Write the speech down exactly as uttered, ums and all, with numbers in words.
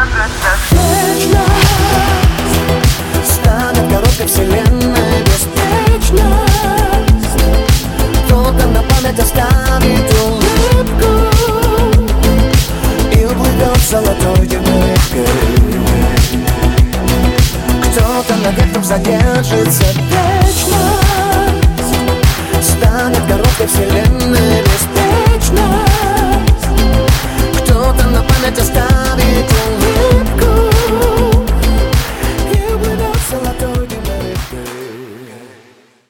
станет короткой вселенной беспечность. Кто-то на память оставит улыбку и уплывет золотой деревкой. Кто-то навек задержится. Вечность станет короткой вселенной.